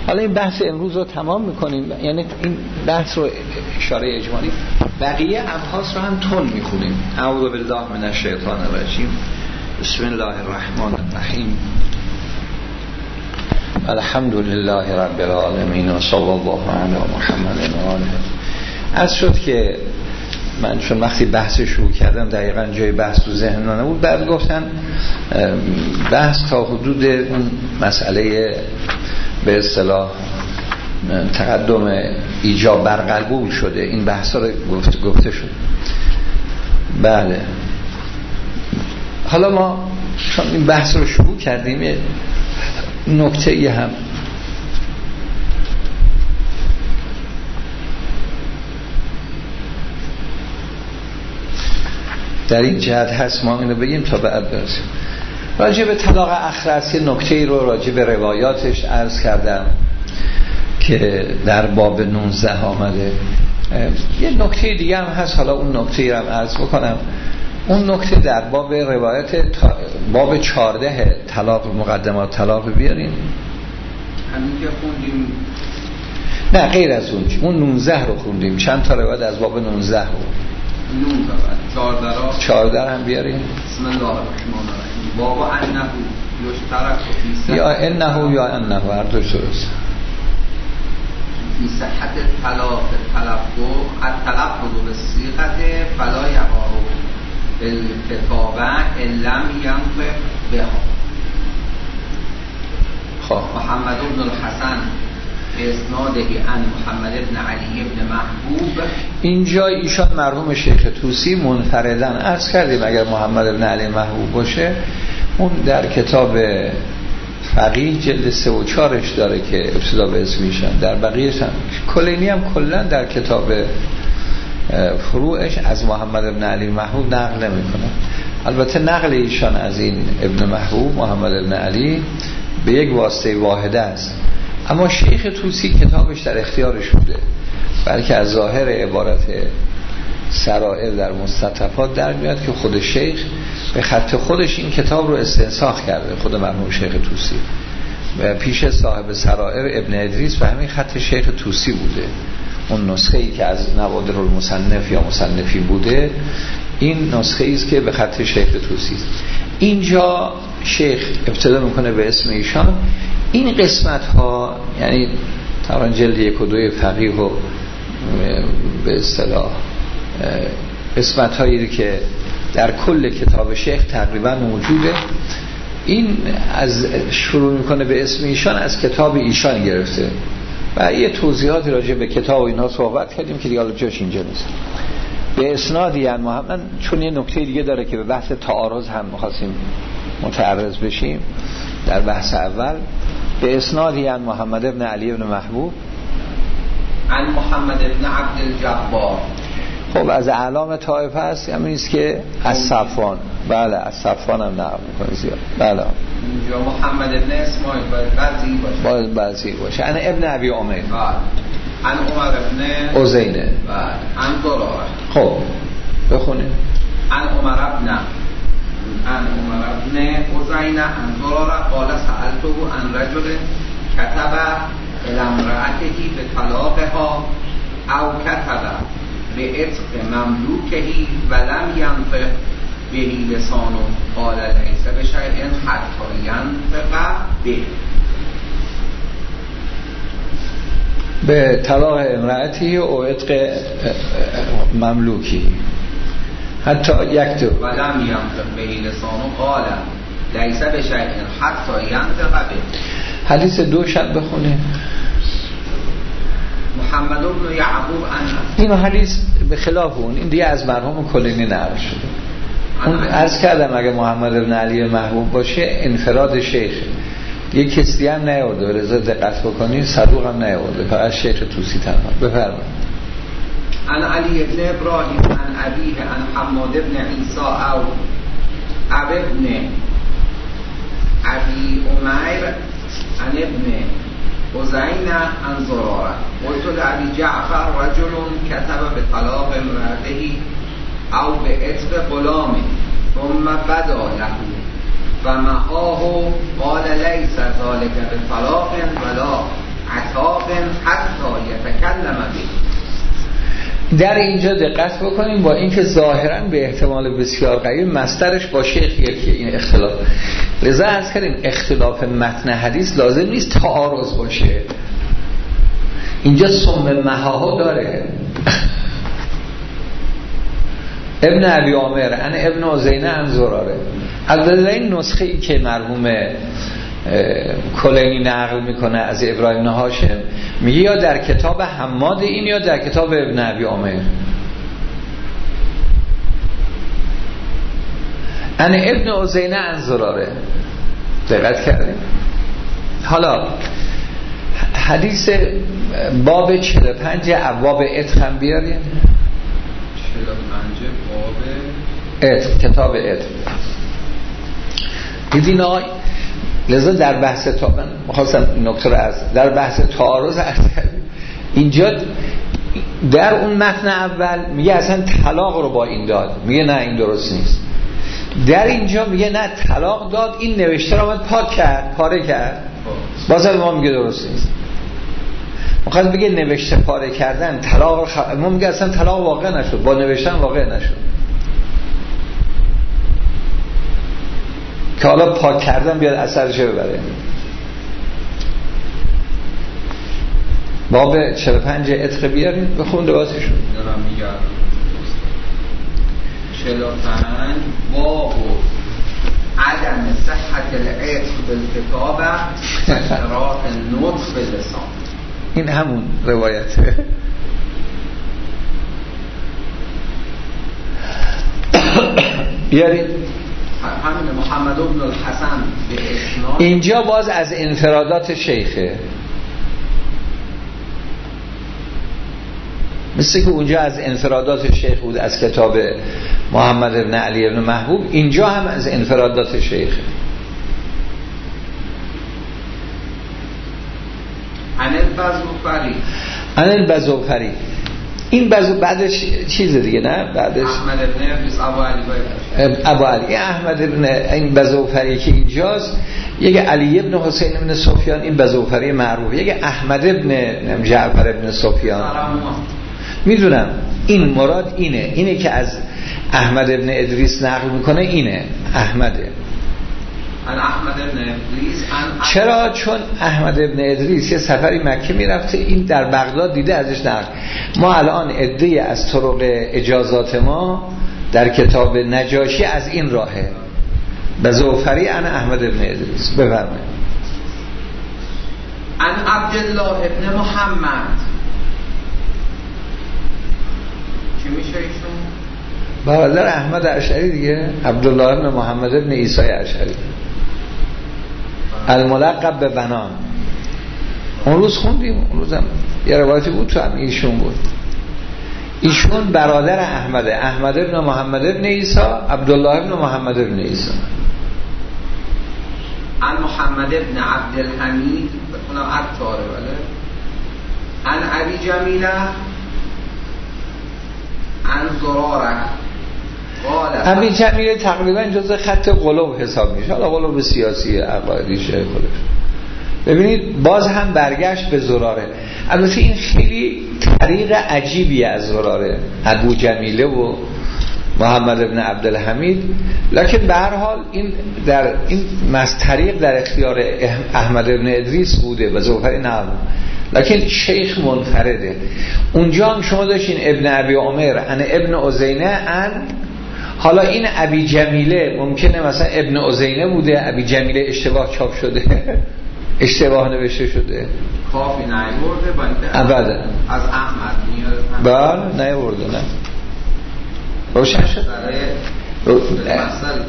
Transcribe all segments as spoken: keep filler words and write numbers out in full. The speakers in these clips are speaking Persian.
حالا این بحث امروز رو تمام میکنیم، یعنی این بحث رو اشاره اجمالی، بقیه ابحاث رو هم تون میخونیم. اعوذ بالله من الشیطان الرجیم، بسم الله الرحمن الرحیم، الحمد لله رب العالمین و صلی الله علی محمد و آله. از شد که من چون وقتی بحث شروع کردم دقیقاً جای بحث تو ذهنم نبود، بعد گفتن بحث تا حدود اون مسئله به اصطلاح تقدم ایجاب بر قبول شده، این بحث ها رو گفت گفته شد. بله، حالا ما چون این بحث رو شروع کردیم نکته ای هم در این جهت هست ما اینو بگیم تا بعد برسیم. راجع به طلاق اخرس یه نکته رو راجع به روایاتش عرض کردم که در باب نوزده آمده. یه نکته دیگه هم هست، حالا اون نکته رو هم عرض بکنم. اون نکته در باب روایت باب چارده طلاق، مقدمات طلاق بیاریم. همین که خوندیم نه غیر از اون، اون نوزده رو خوندیم، چند تا روایت از باب نوزده رو نوزده چارده را چارده هم بیاریم. بسم الله الرحمن الرحیم. باب انه یشترک فی یا انه یا انه هر دو درست فی صحت طلاق تلفظ التلفظ بالصیغه فلا یقع بالکتابه ان لم ینطق بها. خب محمد بن الحسن اسناده عن محمد بن علی بن محبوب. اینجا ایشان مرحوم شیخ طوسی منفردن عرض کردیم اگر محمد بن علی محبوب باشه اون در کتاب فقیه جلد سه و چارش داره که ابتدا به اسمیشن، در بقیهش هم کلینی هم کلن در کتاب فروعش از محمد بن علی محبوب نقل نمی کنه. البته نقل ایشان از این ابن محبوب محمد بن علی به یک واسطه واحده است، اما شیخ طوسی کتابش در اختیارش بوده، بلکه از ظاهر عبارت سرائر در مستطرفات در میاد که خود شیخ به خط خودش این کتاب رو استنساخ کرده، خود مرحوم شیخ طوسی و پیش صاحب سرائر ابن ادریس و همین خط شیخ طوسی بوده. اون نسخه ای که از نوادر المصنف یا مصنفی بوده این نسخه ای است که به خط شیخ طوسی است. اینجا شیخ ابتدا میکنه به اسم ایشان. این قسمت ها یعنی طبعا جلد یک و دوی فقیه و به اصطلاح قسمت هایی که در کل کتاب شیخ تقریبا موجوده، این از شروع میکنه به اسم ایشان از کتاب ایشان گرفته و یه توضیحاتی راجع به کتاب و اینها صحبت کردیم که دیگه جاش اینجا نیست. به اسنادی یعنی محمد، چون یه نکته دیگه داره که به بحث تعارض هم می‌خواستیم متعرض بشیم در بحث اول. به اسنادی عن محمد ابن علی ابن محبوب عن محمد ابن عبد الجبار. خب از اعلام طائفه است، همین است که از صفوان. بله از صفوان هم نقل می‌کنه زیاد. بله اینجا محمد ابن اسماعیل باید بعضی باشه، باید بعضی باشه. عن ابن ابی عمر، بله عن عمر ابن عزینه، بله عن ضراره. خب بخونیم. عن عمر ابن عن عمر ابن عزینه عن ضراره قال سألته عن رجل كتب الى امرأته بطلاقها او كتب بعتق مملوكه ولم ينطق به لسانه قال ليس بشيء حتى ينطق به. به طلاق امرأتی و عتق مملوکی حتی یکتب ولم ينطق به لسانه قال ليس بشيء حتى ينطق به. حدیث دو شب بخونه. محمد بن یعقوب عنه. این حدیث به خلاف اون، این دیگه از مرحوم کلینی نقل شده. اون عرض کردم اگه محمد بن علی محبوب باشه انفراد شیخ، یک کسی هم نیاورده، رضا دقت بکنید صدوق هم نیاورده، فقط شیخ طوسی تنها. بفرمایید. عن علی بن ابراهیم عن ابیه عن حماد بن عیسی او ابن ابی عمیر عن ابن عزینه عن زراره قلت لابی جعفر رجل كتب بطلاق امرأته او بعتق غلامه ثم بدا له فمحاه قال ليس ذلك بطلاق ولا در اینجا دقت بکنیم، با اینکه ظاهرا به احتمال بسیار قوی مصدرش با شیخ یکیه این اختلاف. لذا عرض کردیم اختلاف متن حدیث لازم نیست تعارض باشه. اینجا سم محاها داره. ابن ابی عامر ان ابن عزینه ان زراره. البته این نسخه ای که مرحوم کلینی نقل میکنه از ابراهیم بن هاشم میگه یا در کتاب حماد این یا در کتاب ابن ابی عامر. ان ابن عزینه ان زراره. دقت کردیم؟ حالا حدیث باب چهل و پنج ابواب عتق هم بیاریم. چهل و پنج باب عتق، کتاب عتق. دیدین آقای لذا در بحث تا من می‌خواستم این نکته رو از در بحث تعارض عرض کردم. اینجا در اون متن اول میگه اصلا طلاق رو با این داد، میگه نه این درست نیست. در اینجا میگه نه طلاق داد، این نوشته رو آمد پاک کرد، پاره کرد، بازم ما میگه درست نیست. میخواد بگه نوشته پاره کردن طلاق رو خ... ما میگه اصلا طلاق واقع نشد، با نوشتن واقع نشد، که حالا پاک کردن بیاد اثرش ببره. باب چهل و پنج عتق بیاریم بخون دوازشون دارم میگم. چهل و پنج باب عدم صحت العتق بالکتاب اشتراط النطق باللسان. این همون روایته. بیارید همین محمد بن الحسن به اسناد. اینجا باز از انفرادات شیخه، مثل که اونجا از انفرادات شیخ بود از کتاب محمد بن علی بن محبوب، اینجا هم از انفرادات شیخه. عن البزوفری عن البزوفری. این بزو بعدش چیز دیگه نه، بعدش احمد ابن ابلیس ابو علی باید ابو علی. احمد ابن این بزوفری که اینجاست، یک علی ابن حسین ابن سفیان، این بزوفری معروف، یک احمد ابن جعفر ابن سفیان. میدونم این مراد اینه، اینه که از احمد ابن ادریس نقل میکنه، اینه احمده. احمد ابن ادریس. چرا؟ چون احمد ابن ادریس یه سفری مکه میرفته، این در بغداد دیده ازش نقل. ما الان عده‌ای از طرق اجازات ما در کتاب نجاشی از این راهه. بزوفری عن احمد ابن ادریس. بفرمایید. عن عبدالله ابن محمد. چی میشه ایشون؟ برادر احمد اشعری دیگه، عبدالله ابن محمد ابن عیسی اشعری، الملقب به بنان. اون روز خوندیم، اون روزم یه روایتی بود تو هم ایشون بود. ایشون برادر احمده، احمد ابن محمد ابن عیسی، عبدالله ابن محمد ابن عیسی. عن محمد ابن عبدالحمید، بخونم عطاره بله. عن ابی جمیله عن زراره قال. ابی جمیله تقریبا جزء خط قلوب حساب میشه، حالا قلوب سیاسی عقایدیشه خودش. ببینید باز هم برگشت به زراره. البته این خیلی طریق عجیبی از زراره، ابو جمیله و محمد ابن عبدالحمید، لکن به هر حال این در این طریق در اختیار احمد ابن ادریس بوده و زوفری نه، لکن شیخ منفرده. اونجا هم شما داشتین ابن ابی عمر ان ابن عزینه ان، حالا این ابی جمیله ممکنه مثلا ابن عزینه بوده، ابی جمیله اشتباه چاپ شده اشتباه نوشته شده، کافی نیورده با اینکه ابدا از احمد میاد. بله نیورده، نه روشن شد. مسئله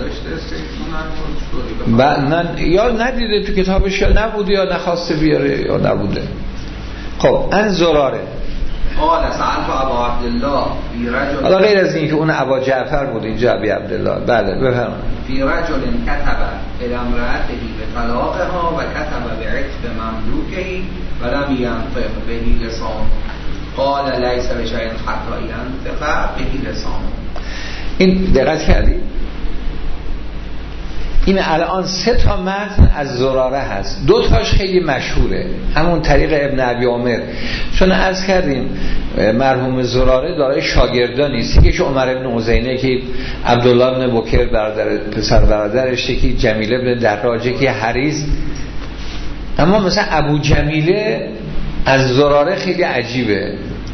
داشته نه یا ندیده تو کتابش، یا نبوده یا نخواسته بیاره یا نبوده. خب ان زراره قال سألت ابا عبدالله فی رجل، حالا غیر از این که اون ابا جعفر بود اینجا ابی عبدالله. بله بفرمایید. فی رجل كتب الى امرأته بطلاقها و كتب بعتق مملوکه و لم ينطق به لسان، قال لیس بشیء حتی ینطق به لسان. این دقت کردی؟ این الان سه تا متن از زراره هست، دو تاش خیلی مشهوره، همون طریق ابن ابی عمر. چون عرض کردیم مرحوم زراره دارای شاگردان نیست، یکیش عمر ابن عزینه که عبدالله ابن بکر برادر پسر برادرش، یکی جمیله ابن دراج، یکی حریز. اما مثلا ابو جمیله از زراره خیلی عجیبه.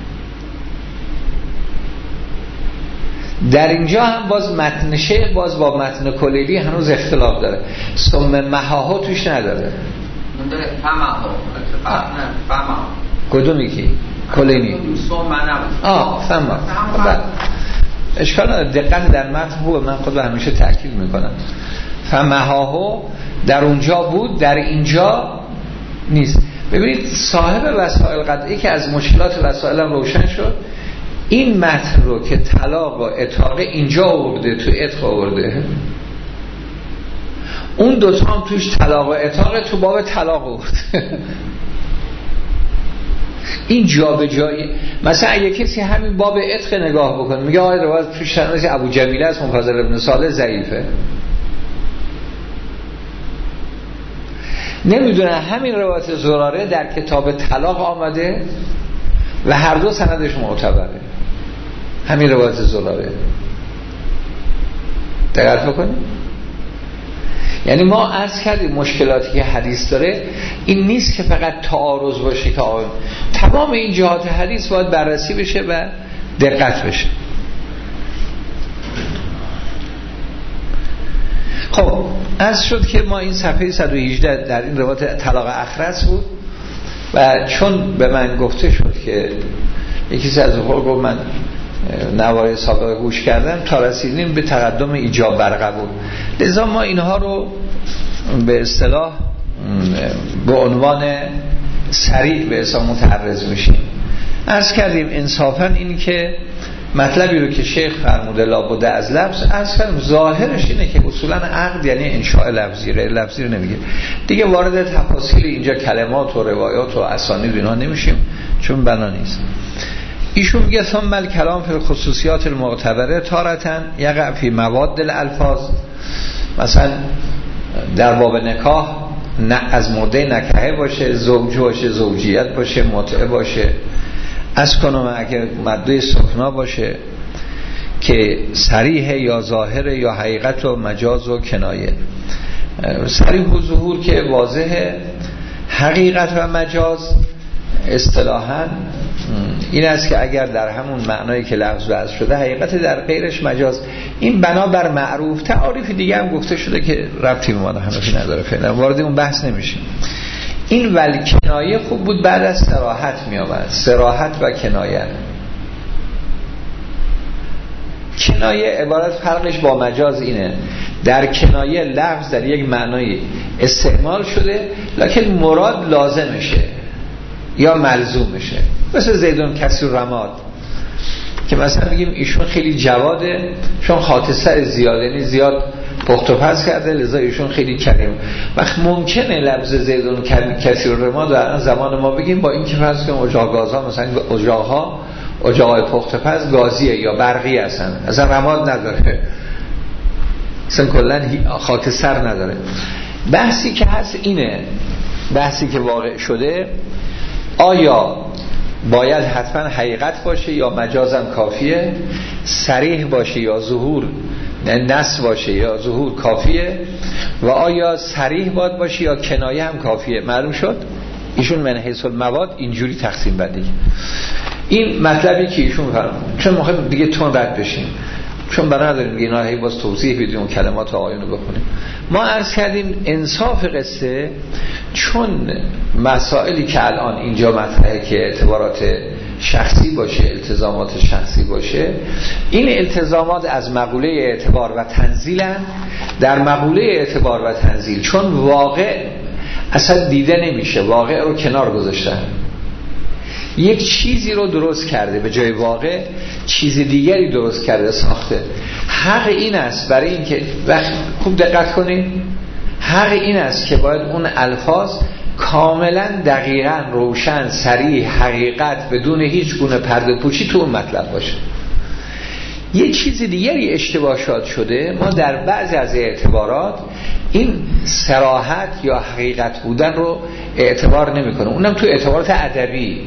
در اینجا هم باز متن شیخ باز با متن کلیلی هنوز اختلاف داره، ثم محاها توش نداره. اون داره فمها نه فمها کدومی کی؟ کلیلی ثم نبود. آه فما اشکال نداره، دقت در متن خوبه، من خود همیشه تاکید میکنم. فمهاهو در اونجا بود، در اینجا نیست. ببینید صاحب وسائل قطعی که از مشکلات وسائل هم روشن شد، این متن رو که طلاق و عتاق اینجا آورده، تو عتق آورده، اون دوتا هم توش طلاق و عتاق تو باب طلاق آورده. این جا به جایی، مثلا اگه کسی همین باب عتق نگاه بکنه میگه آقای روایت توش شناس ابو جمیله است، منفضل ابن صالح ضعیفه. نمیدونه همین روایت زراره در کتاب طلاق آمده و هر دو سندش معتبره، همین روایت زراره. دقت بکنید. یعنی ما عرض کردیم مشکلاتی که حدیث داره این نیست که فقط تعارض باشه، که تمام این جهات حدیث باید بررسی بشه و دقت بشه. خب عرض شد که ما این صفحه صد و هجده در این روایت طلاق اخرس بود و چون به من گفته شد که یکی از اونها گفت من نوای سابقه گوش کردم تا رسیدیم به تقدم ایجاب بر قبول، لذا ما اینها رو به اصطلاح به عنوان سریع به حساب متعرض میشیم. عرض کردیم انصافا این که مطلبی رو که شیخ فرموده لابد از لفظ، عرض کردیم ظاهرش اینه که اصولا عقد یعنی انشاء لفظی، غیر لفظی رو نمیگه. دیگه وارد تفاصیل اینجا کلمات و روایات و اسانید اینا نمیشیم چون بنا نیست. ایشون میگه ثم الکلام فی خصوصیات المعتبره تارتن یقع فی مواد الالفاظ، مثلا در باب نکاح نه از مورد نکاح باشه، زوج باشه، زوجیت باشه، متعه باشه، از کنم اگر ماده سکنا باشه که صریح یا ظاهر یا حقیقت و مجاز و کنایه. صریح و ظهور که واضحه، حقیقت و مجاز اصطلاحاً این است که اگر در همون معنایی که لفظ وضع شده حقیقت در غیرش مجاز. این بنابر معروف تعاریف دیگه هم گفته شده که ربطی به ما هنوزی نداره، فعلا وارد اون بحث نمیشیم. این ولی کنایه خوب بود بعد از صراحت می آمد، صراحت و کنایه. کنایه عبارت فرقش با مجاز اینه، در کنایه لفظ در یک معنایی استعمال شده لکن مراد لازمشه یا ملزومشه، مثل زیدون کثیر رماد که مثلا بگیم ایشون خیلی جواده چون خاطر زیاد، یعنی زیاد پخت و پز کرده لذا ایشون خیلی کریم. وقت ممکنه لفظ زیدون کثیر رماد در زمان ما بگیم با این که فرض کنیم اجاق گازها، مثلا اجاقها اجاقهای پخت و پز گازیه یا برقی هستن، اصلا رماد نداره، اصلا کلن خاکستر نداره. بحثی که هست اینه، بحثی که واقع شده آیا باید حتما حقیقت باشه یا مجازم کافیه، صریح باشه یا ظهور نص باشه یا ظهور کافیه، و آیا صریح باید باشه یا کنایه هم کافیه. معلوم شد ایشون من حیث المواد اینجوری تقسیم بندی. این مطلبی که ایشون فرمود، چون مهم دیگه تون رد بشیم چون بنا نداریم دیگه نهایی باز توضیح بدیم و کلمات آقایون رو بخونیم. ما عرض کردیم انصاف قصه، چون مسائلی که الان اینجا مطرحه که اعتبارات شخصی باشه، التزامات شخصی باشه، این التزامات از مقوله اعتبار و تنزیلن. در مقوله اعتبار و تنزیل چون واقع اصلا دیده نمیشه، واقع رو کنار گذاشتن، یک چیزی رو درست کرده به جای واقع چیز دیگری درست کرده، ساخته. حق این است برای این که وقت خوب دقت کنید، حق این است که باید اون الفاظ کاملا دقیقاً روشن، صریح، حقیقت بدون هیچ گونه پرده پوشی تو اون مطلب باشه. یه چیز دیگری اشتباه شد شده، ما در بعضی از اعتبارات این صراحت یا حقیقت بودن رو اعتبار نمیکنه، اونم تو اعتبارات ادبی.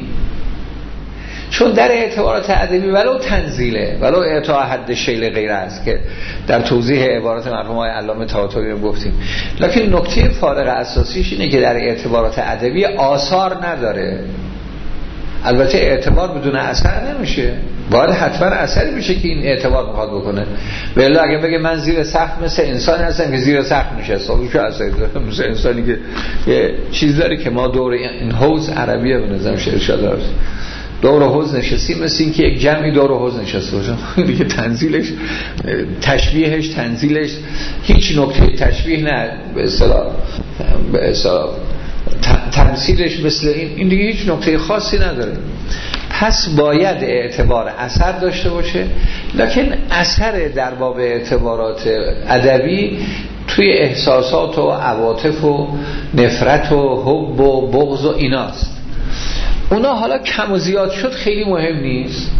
چون در اعتبارات ادبی ولو تنزیله، ولو اعطاء حد شیل غیر است که در توضیح عبارات مرحوم آقای علامه طاطاوی رو گفتیم، لکن نکته فارق اساسیش اینه که در اعتبارات ادبی آثار نداره. البته اعتبار بدون اثر نمیشه، باید حتما اثری میشه که این اعتبار میخواد بکنه. به الا اگه بگه من زیر سقف مثل انسان هستم که زیر سقف نشسته، خب چه اثری داره؟ مثل انسانی که یه چیز داره که ما دور این حوض عربیه به نظرم ارشاد دور حوض نشستیم، مثل این که یک جمعی دور حوض نشسته باشن دیگه. تنزیلش تشبیهش تنزیلش هیچ نکته تشبیه نه، به اصطلاح به اصطلاح تمثیلش مثل این این دیگه هیچ نکته خاصی نداره. پس باید اعتبار اثر داشته باشه، لکن اثر در باب اعتبارات ادبی توی احساسات و عواطف و نفرت و حب و بغض و ایناست. اونا حالا کم و زیاد شد خیلی مهم نیست.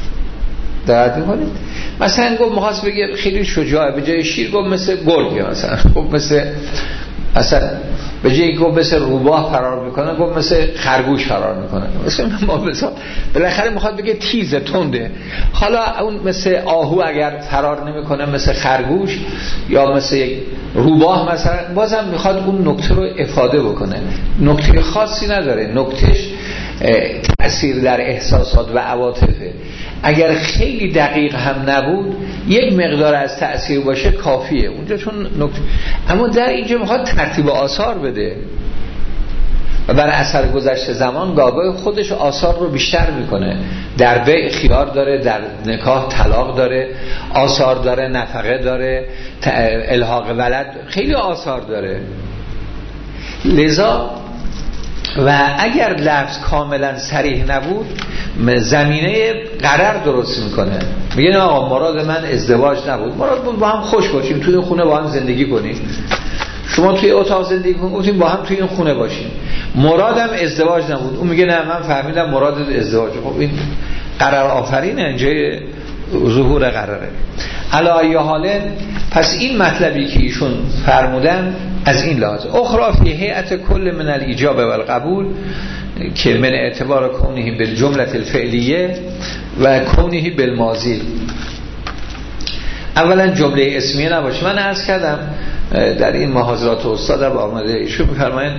دقت می‌کنید؟ مثلا گفت مخواست بگه خیلی شجاعه، به جای شیر گفت مثل گرگه، مثلا گفت مثل اصلا به جای گفت مثل روباه فرار میکنه گفت مثل خرگوش فرار میکنه. مثلا ما مثلا بالاخره میخواد بگه تیزه، تنده. حالا اون مثل آهو اگر فرار نمیکنه مثل خرگوش یا مثل یک روباه مثلا، بازم میخواد اون نکته رو افاده بکنه. نکته خاصی نداره، نکتهش تأثیر در احساسات و عواطفه. اگر خیلی دقیق هم نبود یک مقدار از تأثیر باشه کافیه اونجا، چون نکته. اما در اینجا میخواد ترتیب آثار بده و بر اثر گذشت زمان گاگاه خودش آثار رو بیشتر میکنه. در بیع خیار داره، در نکاح طلاق داره، آثار داره، نفقه داره، الحاق ولد، خیلی آثار داره. لذا و اگر لفظ کاملا صریح نبود زمینه قرار درست میکنه. میگه نه آقا مراد من ازدواج نبود، مراد بود با هم خوش باشیم، توی این خونه با هم زندگی کنیم. شما توی اتاق زندگی کنیم، با هم توی این خونه باشیم. مرادم ازدواج نبود. اون میگه نه من فهمیدم مراد ازدواج. خب این قرار آفرینه، اینجای ظهور قراره. علی ای حال پس این مطلبی که ایشون فرمودن از این لحاظ اخرى فی هیئت کل من الاجاب و القبول که من اعتبار کونه بالجمله الفعلیه و کونه بالماضی. اولا جمله اسمیه نباشه. من عرض کردم در این محاضرات استاد با آمده ایشون میفرمایند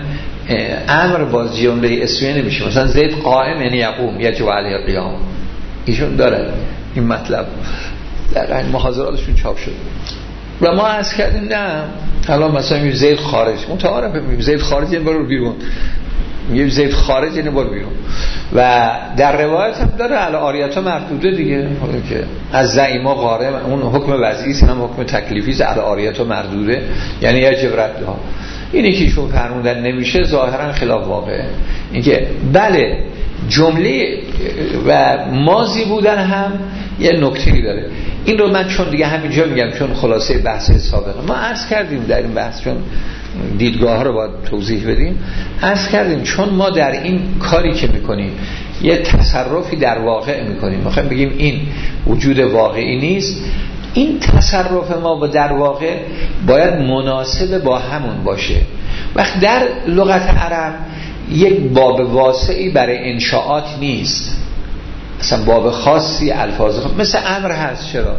امر باز جمله اسمیه نمیشه. مثلا زید قائم یعنی یقوم یجب علیه القیام، ایشون داره این مطلب در این محاضراتشون چاپ شد و ما عرض کردیم نه. الان مثلا میگه زید خارج، متعارفه میگه زید خارج یعنی برو بیرون، میگه زید خارج یعنی برو بیرون. و در روایت هم داره علی آریتا مردوده دیگه، که از زعیما غارم، اون حکم وضعی است، هم حکم تکلیفی است. علی آریتا مردوده یعنی یجب ردها. اینی که ایشون فرمودن نمیشه ظاهرا خلاف واقعه. اینکه بله جمله و ماضی بودن هم یه نکته‌ای داره. این رو من چون دیگه همینجا میگم چون خلاصه بحث سابقه ما عرض کردیم در این بحث، چون دیدگاه ها رو باید توضیح بدیم، عرض کردیم چون ما در این کاری که میکنیم یه تصرفی در واقع میکنیم، میخوایم بگیم این وجود واقعی نیست، این تصرف ما با در واقع باید مناسب با همون باشه. وقت در لغت عرب یک باب واسعی برای انشاءات نیست، اصلا باب خاصی الفاظ خاص. مثل امر هست، چرا؟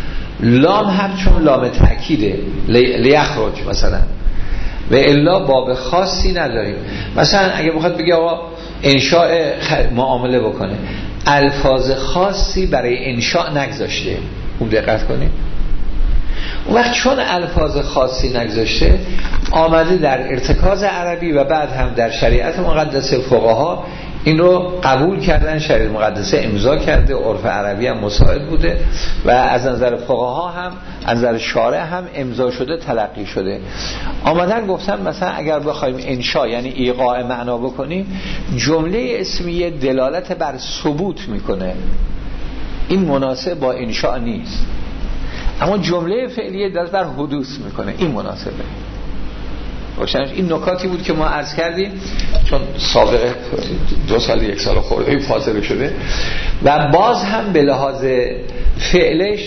لام هم چون لام تأکیده، لیخرج مثلا، و الا باب خاصی نداریم. مثلا اگه بخواد بگه آقا انشاء معامله بکنه، الفاظ خاصی برای انشاء نگذاشته. خوب دقت کنید. اون وقت چون الفاظ خاصی نگذاشته آمده در ارتکاز عربی و بعد هم در شریعت مقدسه فقها این رو قبول کردن، شریعت مقدسه امضا کرده، عرف عربی هم مساعد بوده و از نظر فقها هم از نظر شارع هم امضا شده، تلقی شده. آمدن گفتن مثلا اگر بخوایم انشاء یعنی ایقاع معنا بکنیم، جمله اسمیه دلالت بر ثبوت میکنه، این مناسب با انشاء نیست. اما جمله فعلیه دلالت بر حدوث میکنه، این مناسبه. روشنش این نکاتی بود که ما عرض کردیم، چون سابقه دو سال یک سال خورده فاصله شده و باز هم به لحاظ فعلش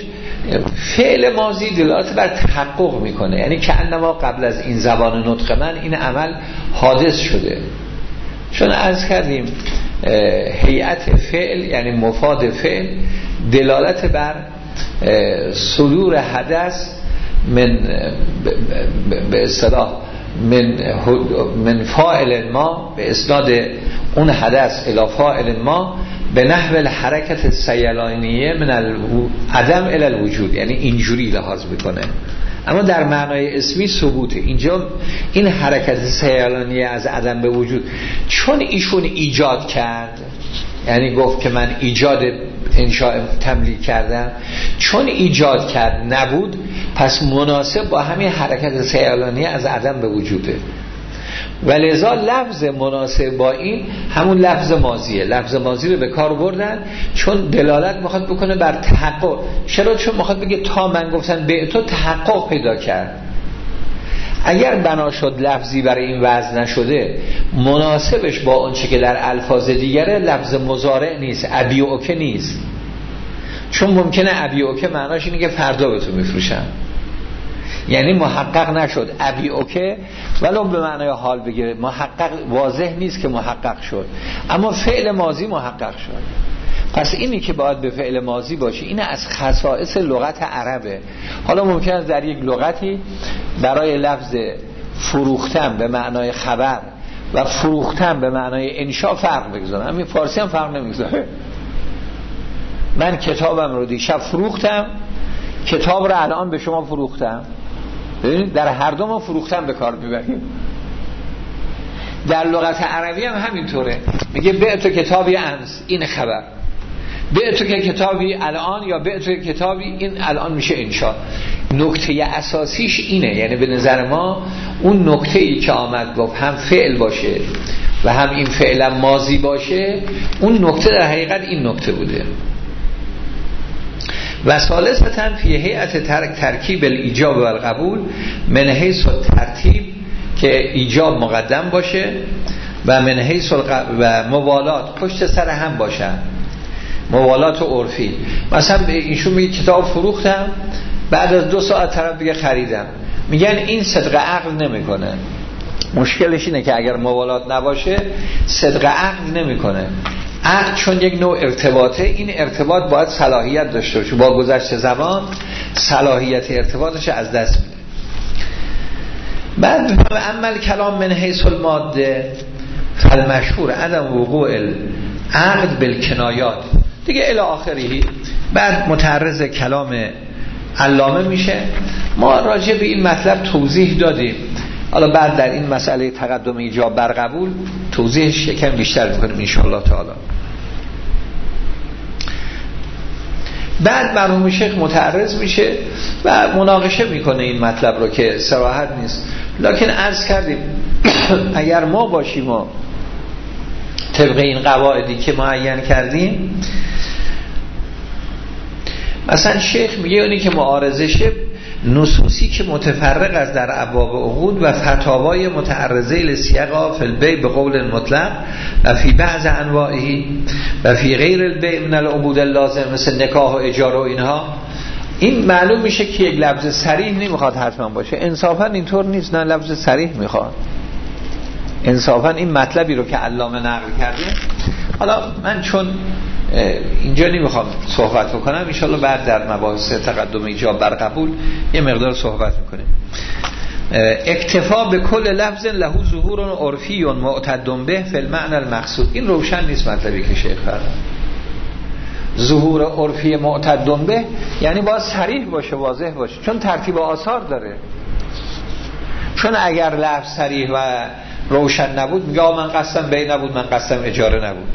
فعل ماضی دلالت بر تحقق میکنه، یعنی که انما قبل از این زبان نطق من این عمل حادث شده. چون عرض کردیم هیئت فعل یعنی مفاد فعل دلالت بر صدور حدث من به اصطلاح من من فاعل ما به اسناد اون حدث الی فاعل ما به نحو الحرکت سیلانیه من عدم الی الوجود، یعنی اینجوری لحاظ میکنه. اما در معنای اسمی ثبوت اینجا این حرکت سیلانیه از عدم به وجود، چون ایشون ایجاد کرد، یعنی گفت که من ایجاد انشاء تملیک کردم، چون ایجاد کرد نبود، پس مناسب با همین حرکت سیلانیه از عدم به وجوده. ولذا لفظ مناسب با این همون لفظ ماضیه. لفظ ماضی رو به کار بردن چون دلالت میخواد بکنه بر تحقق. چرا؟ چون میخواد بگه تا من گفتن به تو تحقق پیدا کرد. اگر بنا شد لفظی برای این وضع نشده، مناسبش با اون چه که در الفاظ دیگره لفظ مضارع نیست، ابی اوکه نیست. چون ممکنه ابی اوکه معناش اینه که فردا به تو میفروشم، یعنی محقق نشد ابی اوکه، ولو به معنای حال بگیره محقق واضح نیست که محقق شد، اما فعل ماضی محقق شد. پس اینی که باید به فعل ماضی باشه این از خصائص لغت عربه. حالا ممکن است در یک لغتی برای لفظ فروختن به معنای خبر و فروختن به معنای انشاء فرق بگذارم، همین فارسی هم فرق نمیگذاره. من کتابم رو دیشب فروختم، کتاب رو الان به شما فروختم. ببینید در هر دو ما فروختن به کار میبریم. در لغت عربی هم همینطوره، میگه بعت کتابی امس، این خبر. بعت کتابی الان یا بعت کتابی، این الان میشه انشاء. نکته اساسیش اینه، یعنی به نظر ما اون نکته‌ای که آمد گفت هم فعل باشه و هم این فعل ماضی باشه، اون نکته در حقیقت این نکته بوده. و ثالثاً فی هیئت ترک ترکیب الایجاب و القبول من حیث ترتیب که ایجاب مقدم باشه و من حیث و موالات پشت سر هم باشن، موالات عرفی. مثلا ایشون میگه کتاب فروختم، بعد از دو ساعت طرف دیگه خریدم، میگن این صدق عقل نمیکنه. مشکلش اینه که اگر موالات نباشه صدق عقل نمیکنه. عقل چون یک نوع ارتباطه، این ارتباط باید صلاحیت داشته باشه، با گذشت زمان صلاحیت ارتباطش از دست میده. بعد عمل کلام من حیث الماده فالمشهور عدم وقوع العقد بالکنایات دیگه الی آخری. بعد متعرض کلام علامه میشه. ما راجع به این مطلب توضیح دادیم، حالا بعد در این مسئله تقدم ایجاب بر قبول توضیحش یکم بیشتر میکنیم ان شاء الله تعالی. بعد مرحوم شیخ متعرض میشه و مناقشه میکنه این مطلب رو که صراحت نیست، لکن عرض کردیم اگر ما باشیم و طبق این قواعدی که معین کردیم، مثلا شیخ میگه اونی که معارضه شه نصوصی که متفرق از در ابواب عقود و فتاوای متعرضه لسیاق فی البیع به قول مطلق و فی بعض انواعه و فی غیر البیع من العبود اللازم مثل نکاح و اجاره و اینها، این معلوم میشه که یک لفظ صریح نمیخواد حتما باشه. انصافا اینطور نیست، نه لفظ صریح میخواد. انصافا این مطلبی رو که علامه نقل کرده، حالا من چون اینجا نمیخوام صحبت بکنم، ان شاء الله بعد در مباحث تقدم ایجاب بر قبول یه مقدار صحبت میکنیم. اکتفا به کل لفظ له ظهور عرفی معتد به فی المعنى المقصود، این روشن نیست مطلبی که شیخ فرمود. ظهور عرفی معتد به یعنی باید صریح باشه، واضح باشه، چون ترتیب آثار داره. چون اگر لفظ صریح و روشن نبود میگه من قصدم بیع نبود، من قصدم اجاره نبود.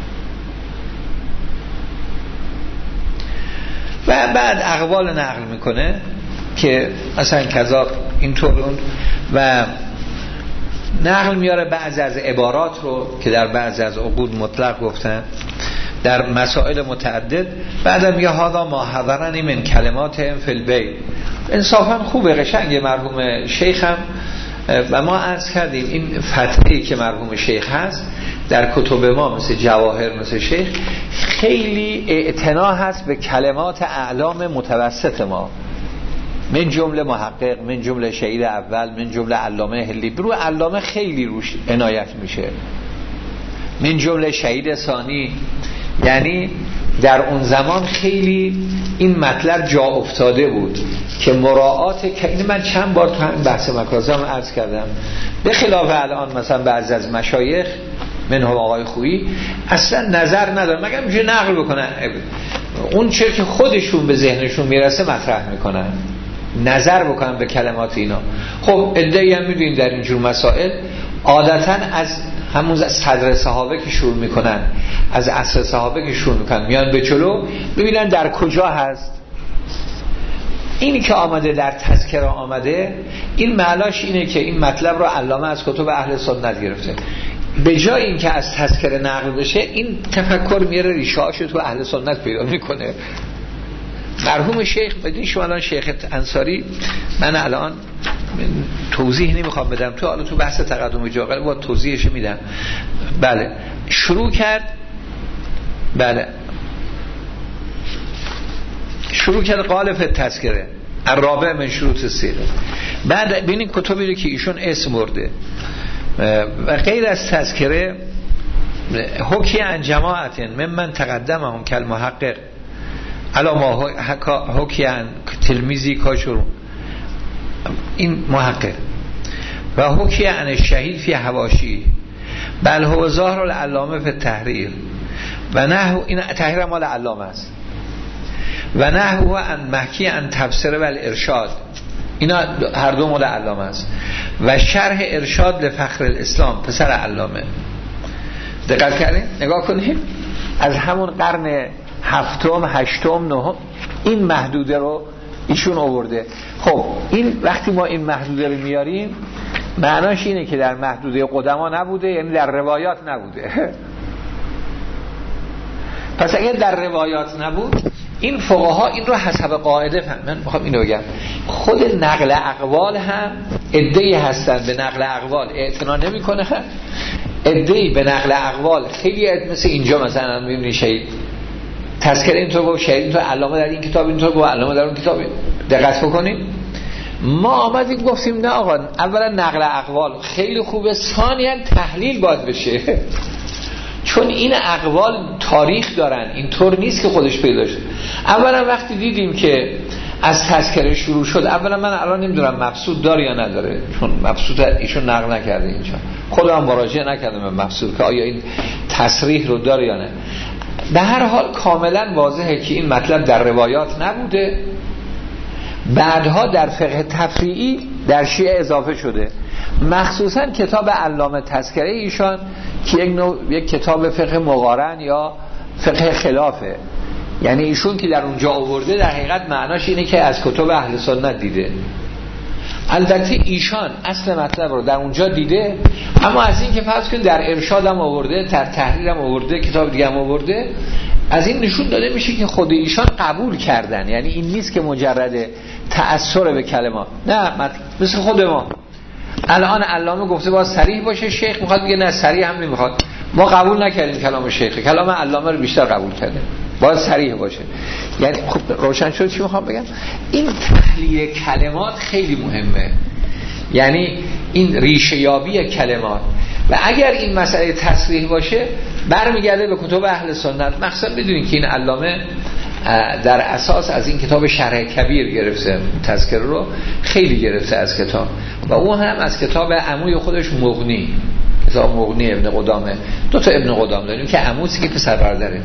و بعد اقوال نقل میکنه که مثلا کذا اینطور اون، و نقل میاره بعضی از عبارات رو که در بعضی از عقود مطلق گفتن در مسائل متعدد. بعدم یه هادا ما حضرنی من کلمات فی البیع. انصافا خوبه، قشنگ مرحوم شیخ هم و ما عرض کردیم این فتحه‌ای که مرحوم شیخ هست در کتب ما مثل جواهر مثل شیخ خیلی اعتنا هست به کلمات اعلام متوسط ما، من جمله محقق، من جمله شهید اول، من جمله علامه هلی. برو علامه خیلی روش عنایت میشه، من جمله شهید ثانی. یعنی در اون زمان خیلی این مطلب جا افتاده بود که مراعات، این من چند بار تو همین بحث مکازم عرض کردم، به خلاف الان مثلا بعضی از مشایخ منهم آقای خویی اصلا نظر ندارن، مگر میشه نقل بکنن اون چه که خودشون به ذهنشون میرسه مطرح میکنن، نظر بکنن به کلمات اینا. خب ادعی هم میدونیم در اینجور مسائل عادتا از همون صدر صحابه که شروع میکنن، از عصر صحابه که شروع میکنن میان به جلو ببینن در کجا هست. اینی که آمده در تذکره آمده، این معناش اینه که این مطلب رو علامه از کتب اهل سنت گرفته. به جای این که از تذکره نقل بشه، این تفکر میره ریشه‌اشو تو اهل سنت پیدا میکنه. مرحوم شیخ بدین شما الان شیخ انصاری، من الان توضیح نمیخوام بدم تو، حالا تو بحث تقدم جاقل با توضیحش میدم. بله شروع کرد، بله شروع کرد قال فی تذکره الرابع من شروط الصیغه. بعد ببینید کتبی رو که ایشون اسم برده و غیر از تذکره، حکی عن جماعت ممن تقدمهم کالمحقق علا ما حکی عن تلمیذی کاشرون، این محقق، و حکی عن الشهید فی حواشی بل هو ظاهر العلامه فی التحریر و نحو، این تحریر مال علامه است، و نحو عن محکی عن تفسیر و الارشاد، اینا هر دو مال علامه است، و شرح ارشاد لفخر الاسلام پسر علامه. دقت کردین؟ نگاه کنید از همون قرن هفتم، هشتم، نهم این محدوده رو ایشون آورده. خب این وقتی ما این محدوده رو میاریم معناش اینه که در محدوده قدما نبوده، یعنی در روایات نبوده. پس اگر در روایات نبود، این فقها این رو حسب قاعده فهم. من میخوام اینو بگم، خود نقل اقوال هم عده‌ای هستن به نقل اقوال اعتنا نمیکنه، عده‌ای به نقل اقوال خیلی مثل اینجا مثلا میبینی شهید تذکره اینطور گفت، شهید اینطور، علامه در این کتاب اینطور گفت، علامه در اون کتاب. دقت بکنید ما آمدیم گفتیم نه آقا، اولا نقل اقوال خیلی خوبه، ثانیاً تحلیل باید بشه، چون این اقوال تاریخ دارن، اینطور نیست که خودش پیدا شد. اولا وقتی دیدیم که از تذکره شروع شد، اولا من الان نمیدونم مبسوط داره یا نداره، چون مبسوط ایشون نقل نکرده اینجا، خودم مراجعه نکردم به مبسوط که آیا این تصریح رو داره یا نه. به هر حال کاملا واضحه که این مطلب در روایات نبوده، بعدها در فقه تفریعی در شیعه اضافه شده، مخصوصا کتاب علامه تذکره ایشان که یک نوع یک کتاب فقه مقارن یا فقه خلافه، یعنی ایشون که در اونجا آورده در حقیقت معناش اینه که از کتب اهل سنت دیده. البته ایشان اصل مطلب رو در اونجا دیده، اما از این که فرض کنید در ارشاد هم آورده، در تحریر هم آورده، کتاب دیگه هم آورده، از این نشون داده میشه که خود ایشان قبول کردن. یعنی این نیست که مجرد تأثیر به کلمات، نه، مثل خود ما الان علامه گفته باید صریح باشه، شیخ میخواد بگه نه صریح هم نمیخواد، ما قبول نکردیم کلام شیخ، کلام علامه رو بیشتر قبول کردیم، باید صریح باشه. یعنی خب روشن شد چی میخوام بگم؟ این تحلیل کلمات خیلی مهمه، یعنی این ریشه یابی کلمات، و اگر این مسئله تصریح باشه برمیگرده به کتب اهل سنت. مخصوصا بدونین که این علامه در اساس از این کتاب شرح کبیر گرفته، تذکره رو خیلی گرفته از کتاب، و اون هم از کتاب عموی خودش مغنی، کتاب مغنی ابن قدامه. دو تا ابن قدام داریم که عموسی که پسر برادره،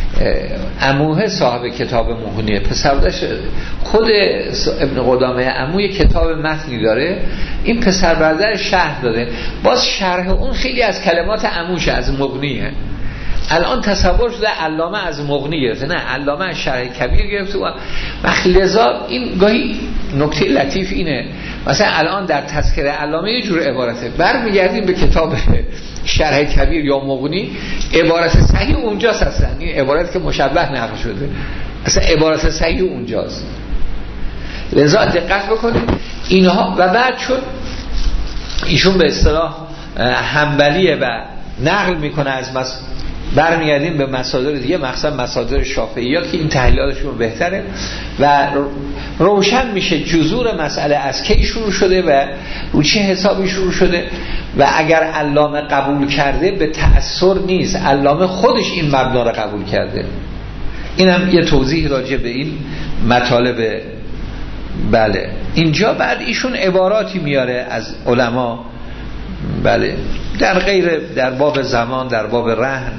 عموه صاحب کتاب مغنیه، پسر برادرش خود ابن قدامه عموی کتاب متنی داره، این پسر برادر شرح داده، باز شرح اون خیلی از کلمات عموش از مغنیه. الان تصور شده علامه از مغنی گرفته، نه، علامه از شرح کبیر گرفته، و لذا این گاهی نکته لطیف اینه، مثلا الان در تذکره علامه یه جور عبارته، برمیگردیم به کتاب شرح کبیر یا مغنی، عبارت صحیح اونجاست، اصلا این عبارت که مشبه نقل شده، اصلا عبارت صحیح اونجاست. لذا دقت بکنید اینها. و بعد چون ایشون به اصطلاح حنبلیه و نقل میکنه از مس... برمیگردیم به مصادر دیگه، مخصوصا مصادر شافعیات که این تحلیلاتشون بهتره و روشن میشه جذور مسئله از کی شروع شده و رو چه حسابی شروع شده و اگر علامه قبول کرده به تأثیر نیست، علامه خودش این مبنا رو قبول کرده. اینم یه توضیح راجع به این مطالب. بله اینجا بعد ایشون عباراتی میاره از علما، بله در غیر در باب زمان، در باب رهن.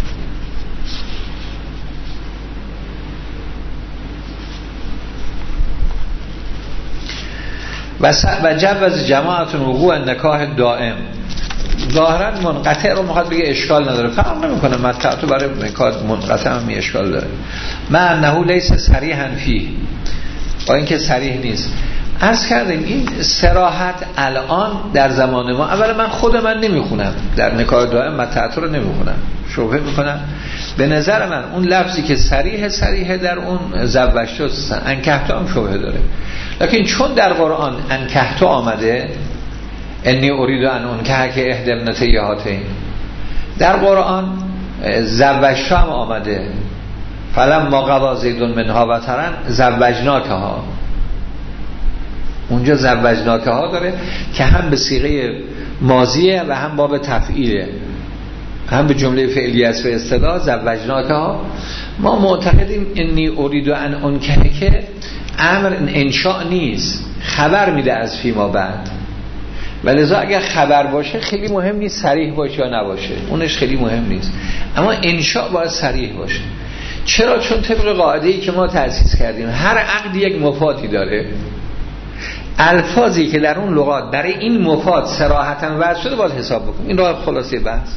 و جوز جماعت وقوع نکاح دائم، ظاهرا منقطع رو میخواد بگه اشکال نداره، فرق نمیکنه مطلع تو برای نکاح منقطع هم اشکال داره. ما انه لیس صریحا فیه، با اینکه صریح نیست. عرض کردیم این صراحت الان در زمان ما، اولا من خود من نمیخونم در نکاح دائم مطلع رو نمیخونم، شبهه میکنم. به نظر من اون لفظی که صریح صریح در اون زوجته انکحته هم شبهه داره، لکن چون در قرآن انکحته آمده، انی ارید ان انکح که احدی ابنتیه هاتین، در قرآن زوجته هم آمده، فلما قضی زید منها وطرا زوجناکها، اونجا زوجناکها داره که هم به صیغه ماضیه و هم باب تفعیله، هم به جمله فعلی است به اصطلاح زوجناکها. ما معتقدیم انی ارید ان انکح که امر انشاء نیست، خبر میده از فیما بعد، ولذا اگر خبر باشه خیلی مهم نیست صریح باشه یا نباشه، اونش خیلی مهم نیست، اما انشاء باید صریح باشه. چرا؟ چون طبق قاعده‌ای که ما تأسیس کردیم هر عقد یک مفادی داره، الفاظی که در اون لغات برای این مفاد صراحتاً وضع شده باید حساب بکنیم. این راه خلاصه بحث.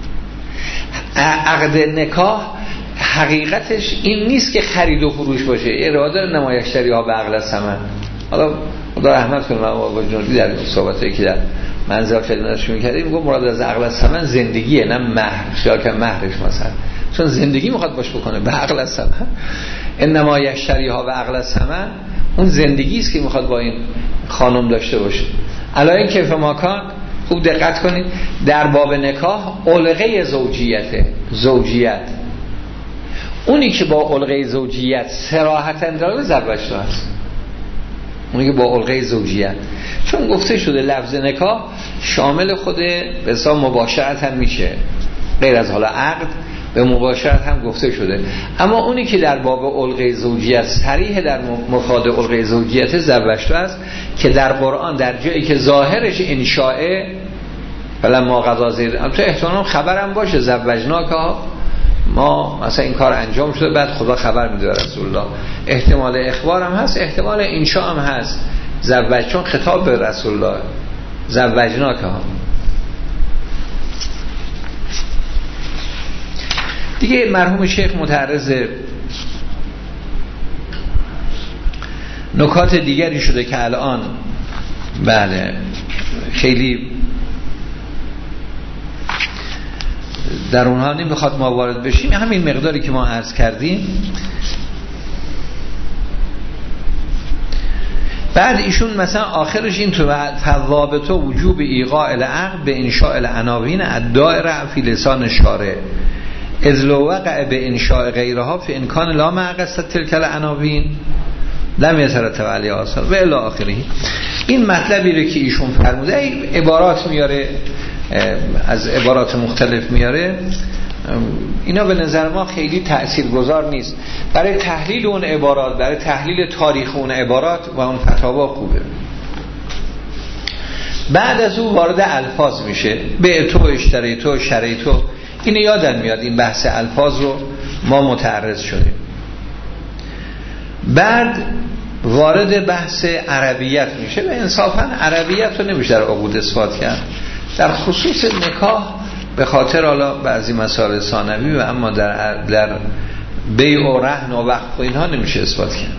عقد نکاح حقیقتش این نیست که خرید و فروش باشه، اراده نمایشتری ها به عقل ثمن. حالا خدا رحمت کنه، ما با جنودی در صحبتایی که در منزل خدمتش می‌کردیم میگم مراد از عقل ثمن زندگیه، نه مهر، خیال که مهرش مثلا، چون زندگی میخواد باش بکنه به عقل ثمن. انما یشتری ها به عقل ثمن اون زندگی است که میخواد با این خانم داشته باشه. علای کیف ماکان خوب دقت کنید، در باب نکاح علقه زوجیته، زوجیت اونی که با علقه زوجیت صراحتاً داره زوجته است، اونی که با علقه زوجیت، چون گفته شده لفظ نکاح شامل خود به حساب مباشرت هم میشه، غیر از حالا عقد به مباشرت هم گفته شده. اما اونی که در باب علقه زوجیت صریح در مفاد علقه زوجیت زوجته است که در قرآن در جایی که ظاهرش انشاءه فلما قضی زید، تو احتمال خبرم باشه زوجناکها، ما مثلا این کار انجام شده بعد خدا خبر میده رسول الله، احتمال اخبار هم هست، احتمال انشاء هم هست زوج، چون خطاب به رسول الله زوجناکها. دیگه مرحوم شیخ متعرض نکات دیگری شده که الان بله خیلی در اونها نمیخواد ما وارد بشیم، همین مقداری که ما عرض کردیم. بعد ایشون مثلا آخرش این تو فضابط وجوب ایقاع العقد به انشاء العناوین الدائره فی لسان شارع اذ لو وقع به انشاء غیرها فی امکان لا معقصد تلک العناوین لم یترتب علیه آثار و الی آخره. این مطلبی رو که ایشون فرموده، این عبارات میاره از عبارات مختلف میاره، اینا به نظر ما خیلی تأثیرگذار نیست برای تحلیل اون عبارات، برای تحلیل تاریخ اون عبارات و اون فتاوا خوبه. بعد از اون وارد الفاظ میشه، به تو اشتری تو شری تو، این یادن میاد این بحث الفاظ رو ما متعرض شدیم. بعد وارد بحث عربیت میشه و انصافا عربیت رو نمیشه در عقود اثبات کرد، در خصوص نکاح به خاطر حالا بعضی مسائل ثانوی و اما در در بیع و رهن و وقف و اینها نمیشه اثبات کرد.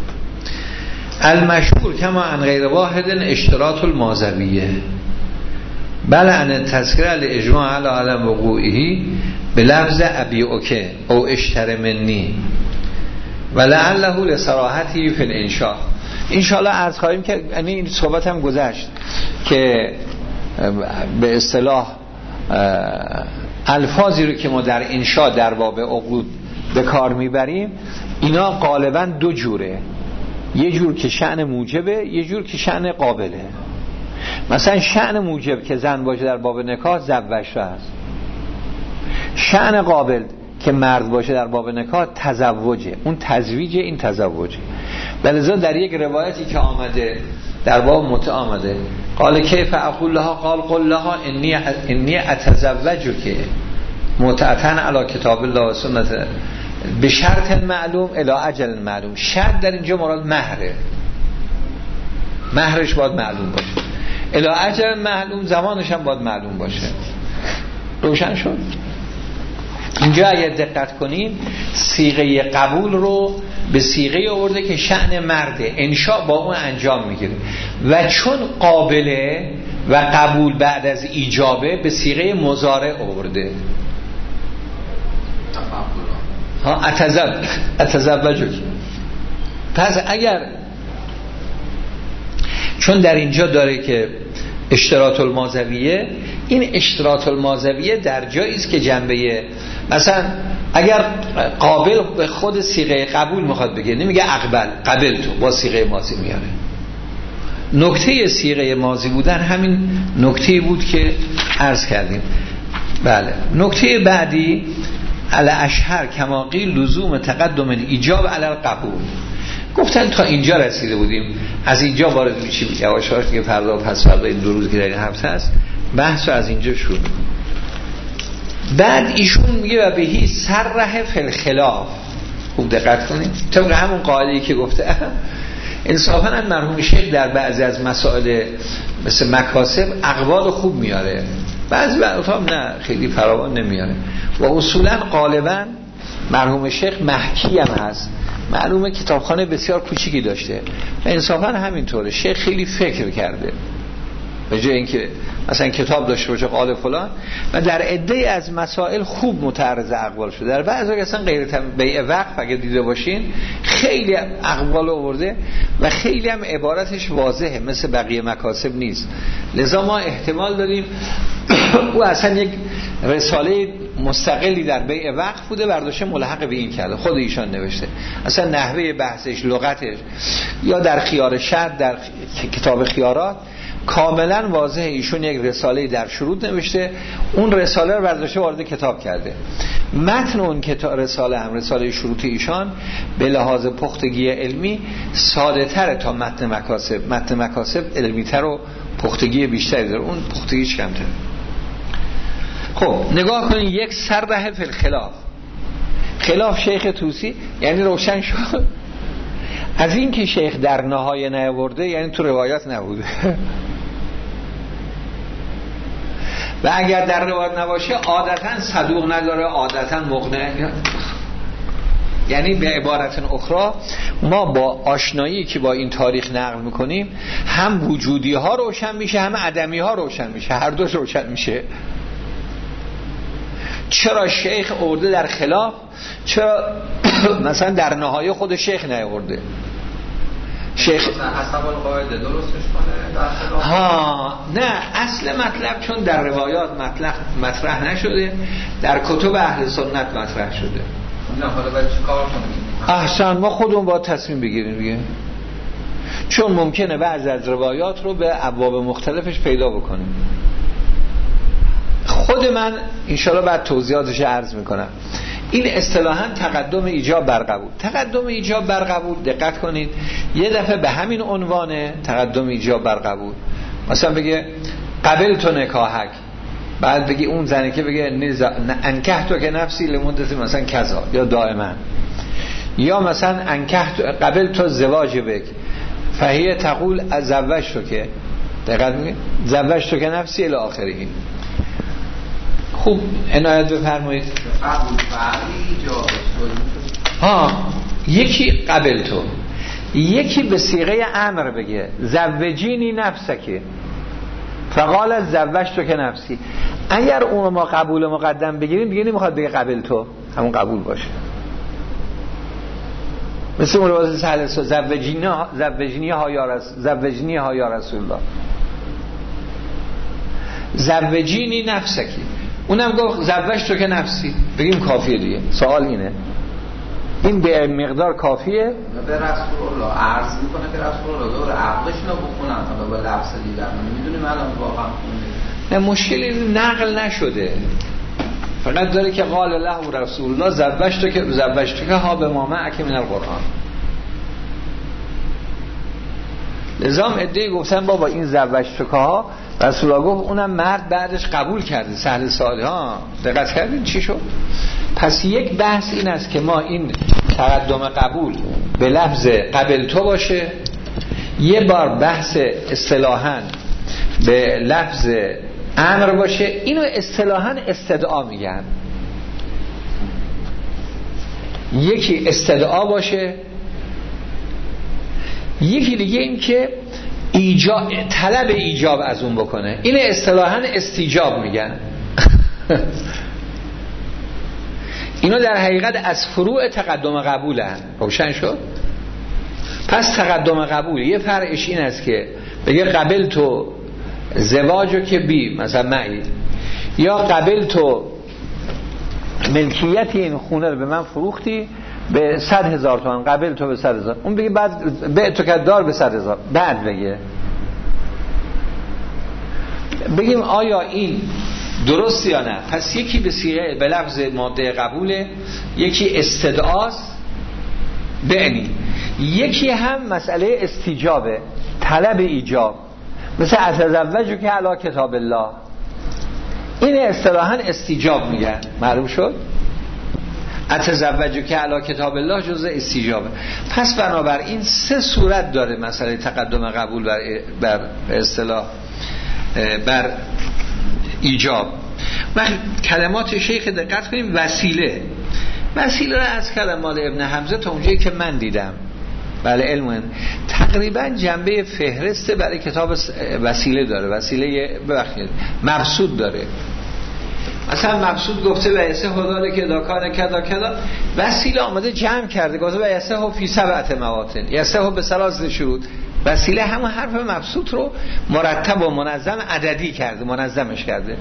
المشهور کما عن غیر واحد اشتراط المازویه بل عن تذکر الاجماع علی عدم وقوعه به لفظ ابیعک او اشتر منی و لعله لصراحته فی الانشاء. ان شاء الله عرض خواهیم که یعنی این صحبت هم گذشت که به اصطلاح الفاظی رو که ما در انشاء در باب عقود به کار میبریم اینا غالبا دو جوره، یه جور که شأن موجبه، یه جور که شأن قابله. مثلا شأن موجب که زن باشه در باب نکاح زوجته است، شأن قابل که مرد باشه در باب نکاح تزوجه، اون تزویجه این تزوجه. بلذا در یک روایتی که آمده در باب متع آمده قال کیف اقول لها قال قل لها انی انی اتزوجک متعتن علی کتاب الله و سنت به شرط معلوم الی اجل معلوم. شرط در اینجا مراد مهره، مهرش باید معلوم باشه، الی اجل معلوم زمانش هم باید معلوم باشه. روشن شد؟ اینجا اگه دقت کنیم صیغه قبول رو به صیغه آورده که شأن مرده، انشاء با اون انجام میگیره، و چون قابله و قبول بعد از ایجابه به صیغه مضارع آورده. ها اتزوج اتزوجک. پس اگر چون در اینجا داره که اشتراط الماضویه، این اشتراط الماضویه در جایی است که جنبه مثلا اگر قابل به خود صیغه قبول میخواد بگه، نمیگه اقبل قبل تو، با صیغه ماضی میاره. نکته صیغه ماضی بودن همین نکته بود که عرض کردیم. بله. نکته بعدی علی اشهر کما قیل لزوم تقدم ایجاب علی القبول. گفتن تا اینجا رسیده بودیم، از اینجا وارد میشیم یواش یواش دیگه فردا و پس فردا این دو روز که در این هفته است بحث رو از اینجا شروع. بعد ایشون میگه و بهی سرح فی الخلاف. خوب دقت کنید طبق همون قاعده‌ای که گفته انصافاً مرحوم شیخ در بعضی از مسائل مثل مکاسب اقوال خوب میاره، بعضی وقتا نه خیلی فراوان نمیاره، و اصولاً غالباً مرحوم شیخ محکی هم هست، معلومه کتابخانه بسیار کوچیکی داشته و انصافاً همینطوره. شیخ خیلی فکر کرده به جای اینکه مثلا کتاب داشته باشه قال فلان، و در عده از مسائل خوب متعرض اقوال شده. در بعضی اصلا غیر بیع وقف اگه دیده باشین خیلی اقوال آورده و خیلی هم عبارتش واضحه، مثل بقیه مکاسب نیست. لذا ما احتمال داریم او اصلا یک رساله مستقلی در بیع وقف بوده، برداشته ملحق به این کرده، خود ایشان نوشته، اصلا نحوه بحثش، لغتش، یا در خیار شرط در کتاب خیارات کاملا واضحه. ایشون یک رساله در شروط نوشته، اون رساله رو برداشته وارد کتاب کرده. متن اون کتاب رساله هم رساله شروط ایشان به لحاظ پختگی علمی ساده تره تا متن مکاسب. متن مکاسب علمی تر و پختگی بیشتری داره، اون پختگیش کمتره. خب نگاه کنید، یک سرده فی الخلاف، خلاف شیخ طوسی، یعنی روشن شد از این که شیخ در نهایه نیاورده، یعنی تو روایات نبوده و اگر در روایت نباشه عادتا صدوق نداره، عادتا مقنع. یعنی به عبارت اخرى ما با آشنایی که با این تاریخ نقل میکنیم هم وجودی ها روشن میشه هم عدمی ها روشن میشه، هر دوش روشن میشه. چرا شیخ آورده در خلاف، چرا مثلا در نهایه خود شیخ نیاورده؟ شیخ حسب القاعده درستش کنه در خلاف. ها نه، اصل مطلب چون در روایات مطلب مطرح نشده، در کتب اهل سنت مطرح شده. نه حالا باید چی کار کنیم؟ احسن، ما خودمون باید تصمیم بگیریم دیگه، چون ممکنه بعضی از روایات رو به ابواب مختلفش پیدا بکنیم. خود من انشاءالله بعد توضیحاتش عرض میکنم. این اصطلاحاً تقدم ایجاب بر قبول. تقدم ایجاب بر قبول دقت کنید یه دفعه به همین عنوانه تقدم ایجاب بر قبول، مثلا بگه قبل تو نکاحک، بعد بگی اون زنی که بگه انکه تو که نفسی لمدت مثلا کذا یا دائما، یا مثلا انکه تو قبل تو زواج بک فهیه تقول از زوج تو که دقت میگه زوج تو که نفسی الی آخری. خوب عنایت بفرمایید. قبول فعلی ایجاب. ها یکی قبل تو، یکی به صیغه امر بگه زوجینی نفسکه فقال از زوج تو که نفسی. اگر اون ما قبول مقدم بگیریم دیگه نمیخواد بگه قبل تو، همون قبول باشه. مثل اون روز سهل زوجینی زوجینی ها یا رسول زوجینی ها یا رسول الله زوجینی نفسکی. اونم گفت زوج تو که نفسی، بگیم کافیه دیگه. سوال اینه این به مقدار کافیه؟ به رسول الله عرض میکنه که رسول الله دور عقلش رو بخونن حالا با لفظ دیگر میدونیم الان واقعا خونده. نه مشکلی نقل نشده، فقط داره که قال له رسول الله زوج تو که زوج تو که ها به ما معک من القرآن. لذا هم ادعی گفتن بابا این زوج تو که ها رسول الله گفت اونم مرد بعدش قبول کرده سهل سالی. ها دقت کردین چی شد؟ پس یک بحث این است که ما این تقدم قبول به لفظ قبل تو باشه، یه بار بحث اصطلاحاً به لفظ امر باشه. اینو اصطلاحاً استدعا میگن. یکی استدعا باشه، یکی دیگه این که ایجاب طلب ایجاب از اون بکنه، اینو اصطلاحاً استیجاب میگن. اینا در حقیقت از فروع تقدم قبول هست. روشن شد؟ پس تقدم قبول یه فرعش این است که بگه قبل تو زواجو که بی مثلا معی، یا قبل تو ملکیت این خونه رو به من فروختی به صد هزار تومن، قبل تو به صد هزار، اون بگه بعد به تو که دار به صد هزار، بعد بگه بگیم آیا این درست یا نه. پس یکی به صیغه به لفظ ماده قبوله، یکی استدعاست بعنی، یکی هم مسئله استیجابه، طلب ایجاب، مثل اتزوجو که علی کتاب الله، این اصطلاحاً استیجاب میگن. معلوم شد؟ اتزوجو که علی کتاب الله جزء استیجابه. پس بنابراین سه صورت داره مسئله تقدم قبول بر بر اصطلاح بر ایجاب. و کلمات شیخ دقت کنیم. وسیله وسیله را از کلمات ابن حمزه تا اونجایی که من دیدم بله علم تقریبا جنبه فهرسته برای کتاب وسیله داره. وسیله ببخشید مبسوط داره. مثلا مبسوط گفته و یسه هداره که داکانه کدا کدا، وسیله آمده جمع کرده گفته و یسه ها فی سبعت مواتن، یسه ها به ثلاث شروط. وسیله همون حرف مبسوط رو مرتب و منظم عددی کرده، منظمش کرده.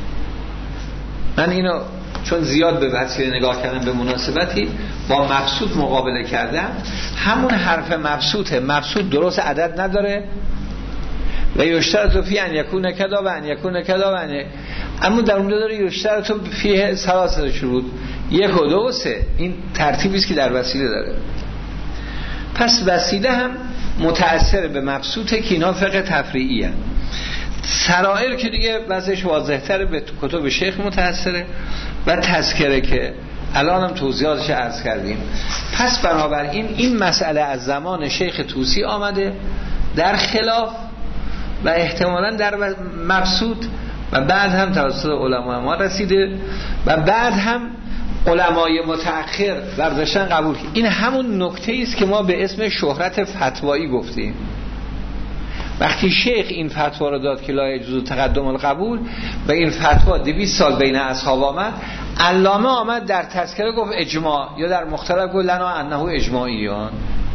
من اینو چون زیاد به وسیله نگاه کردم به مناسبتی با مبسوط مقابله کردم، همون حرف مبسوطه. مبسوط درست عدد نداره و یشترط فی ان یکون کدا و ان یکون کدا و ان، اما در اونجا داره یشترط فی ثلاثه شروط، یک و دو و سه. این ترتیبی است که در وسیله داره. پس وسیله هم متأثر به مبسوطه که اینا فقه تفریعی هست. سرائر که دیگه وضعش واضح‌تر به کتب شیخ متأثره و تذکره که الان هم توضیحاتش عرض کردیم. پس بنابراین این مسئله از زمان شیخ طوسی آمده در خلاف و احتمالاً در مبسوط و بعد هم توسط علما ما رسیده و بعد هم علمای متأخر برداشتن قبول. این همون نکته است که ما به اسم شهرت فتوایی گفتیم. وقتی شیخ این فتوا رو داد که لا یجوز تقدم القبول و این فتوا دویست سال بین اصحاب آمد، علامه آمد در تذکره گفت اجماع، یا در مختلف گفت لنا انه اجماعیان،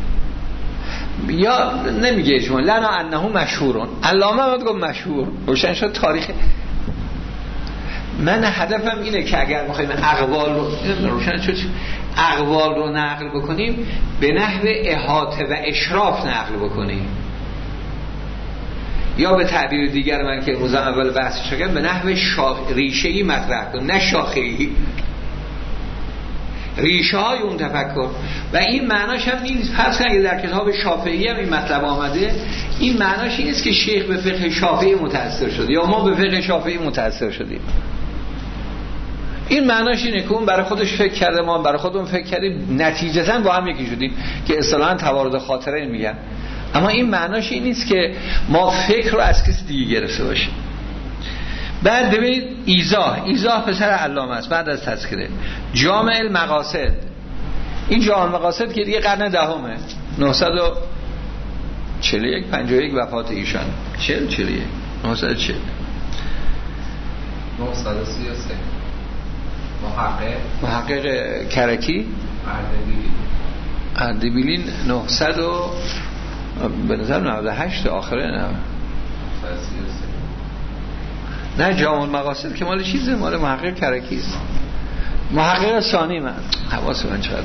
یا نمیگه اجماع، لنا انه مشهورون. علامه آمد گفت مشهور. روشن شد تاریخ. من هدفم اینه که اگر می‌خوایم اقوال رو روشن شد اقوال رو نقل بکنیم به نحو احاطه و اشراف نقل بکنیم، یا به تعبیر دیگر من که روز اول بحث شدم به نحو شاخ ریشه‌ای مطرح کنیم، نه شاخه‌ای، ریشه های اون تفکر. و این معناش هم نیست پس اگه در کتاب شافعی هم این مطلب آمده، این معناش این است که شیخ به فقه شافعی متأثر شده یا ما به فقه شافعی متأثر شدیم. این معناش اینه که اون برای خودش فکر کرده، ما برای خودمون فکر کردیم، نتیجتاً با هم یکی شدیم که اصطلاحاً توارد خاطره میگن. اما این معناش این نیست که ما فکر رو از کسی دیگه گرفته باشیم. بعد ببینید ایضاح ایضاح پسر علامه است. بعد از تذکره جامع المقاصد، این جامع المقاصد که دیگه قرن دهمه، نهصد و چهل و یک پنجاه و یک وفات ایشان، چهل چهل و یک نهصد و چهل نهصد و سی و سه محقق محقق کرکی اردبیلی نهصد و به نظر نود و هشت آخره نه نه جامع المقاصد که مال چیزه، مال محقق کرکیست. محقق ثانی من حواس من چقدر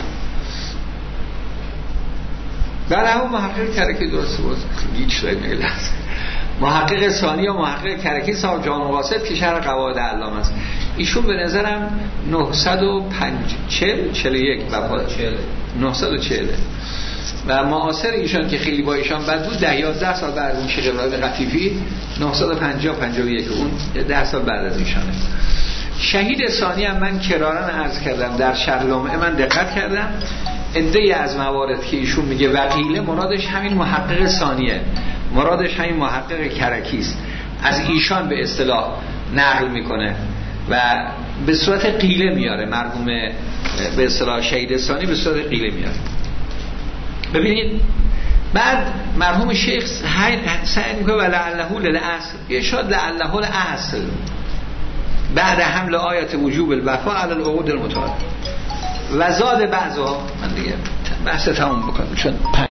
بله همون محقق کرکی درسته باز گیج شده میگه لحظه. محقق ثانی یا محقق کرکی صاحب جامع المقاصد که شرح قواعد علامه است. ایشون به نظرم نهصد و چهل چهل و یک نهصد و چهل و معاصر ایشان که خیلی با ایشان بد بود ده یازده سال بعد اون شیخ ابراهیم قطیفی نهصد و پنجاه پنجاه و یک اون ده سال بعد از ایشانه. شهید ثانی هم من کرارن عرض کردم در شرح لمعه من دقت کردم عده از موارد که ایشون میگه وقیله مرادش همین محقق ثانیه، مرادش همین محقق کرکیست، از ایشان به اصطلاح نقل میکنه و به صورت قیله میاره مرحوم به اصطلاح شهید ثانی به صورت قیله میاره. ببینید بعد مرحوم شیخ سعی میکنه ولعله للاصل اشاره لعله الاصل بعد حمل آیات وجوب الوفا علی العقود المتعارف و زاد بعضها من دیگه بحث تموم بکنم چون